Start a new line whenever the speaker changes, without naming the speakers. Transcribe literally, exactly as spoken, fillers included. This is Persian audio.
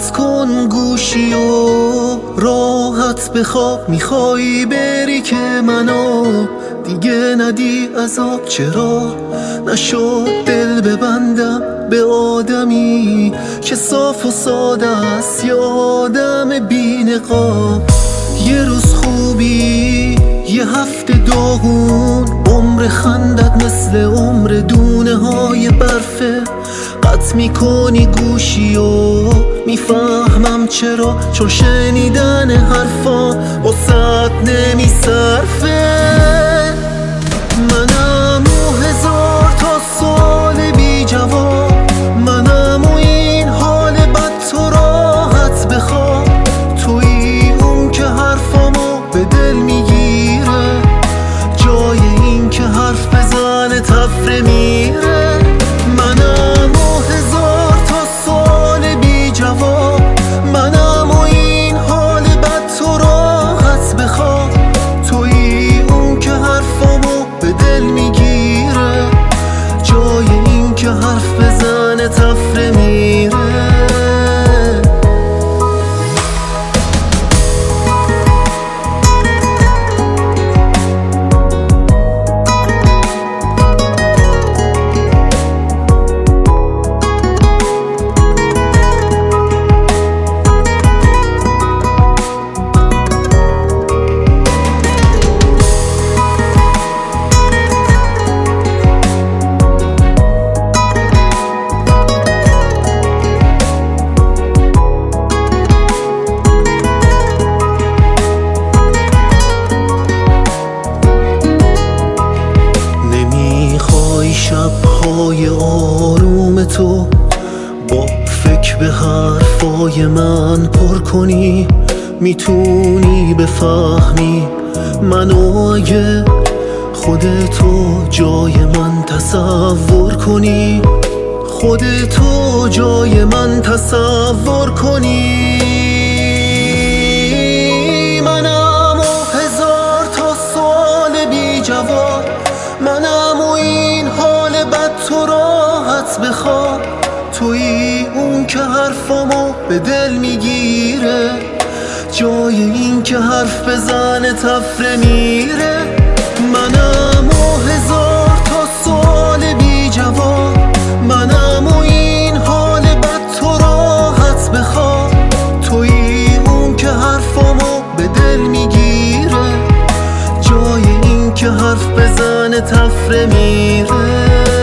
قطع کن گوشی و راحت بخواب. میخوایی بری که منو دیگه ندی عذاب. چرا نشد دل ببندم به آدمی که صاف و ساده است، یه آدم بی نقاب. یه روز خوبی یه هفته داغون، عمر خندت مثل عمر دونه های برفه. قطع میکنی گوشی و میفهمم چرا، چون شنیدن حرفا واسط نمیصرفه. منم و هزار تا سال بی جواب، منم و این حال بد تو راحت بخواب. تویی اون که حرفامو به دل میگیره، جای این که حرف بزنه تفره میره. منم و هزار تا سال بی جواب، منم و این حال بد تو راحت بخواب. تویی اون که حرفامو به دل میگیره، جای این که حرف بزنه تفره میره. شب‌های آروم تو با فکر به حرفای من پر کنی. میتونی بفهمی منو اگه خودتو جای من تصور کنی، خودتو جای من تصور کنی. منم و هزار تا سال بی جواب، منم و این حال بد تو راحت بخواب. تویی اون که حرفامو به دل میگیره، جای این که حرف بزنه تفره میره. منم و هزار تا سال بی جواب، منم و این حال بد تو راحت بخواب. تویی اون که حرفامو به دل میگیره، جای این که حرف بزنه تفره میره.